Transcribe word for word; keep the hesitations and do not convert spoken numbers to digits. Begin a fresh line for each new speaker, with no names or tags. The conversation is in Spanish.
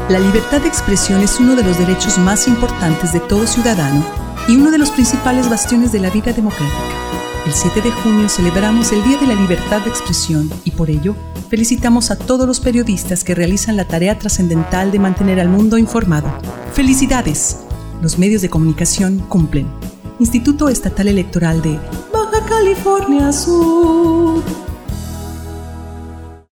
La libertad de expresión es uno de los derechos más importantes de todo ciudadano y uno de los principales bastiones de la vida democrática. El siete de junio celebramos el Día de la Libertad de Expresión y por ello felicitamos a todos los periodistas que realizan la tarea trascendental de mantener al mundo informado. ¡Felicidades! Los medios de comunicación cumplen. Instituto Estatal Electoral de Baja California Sur.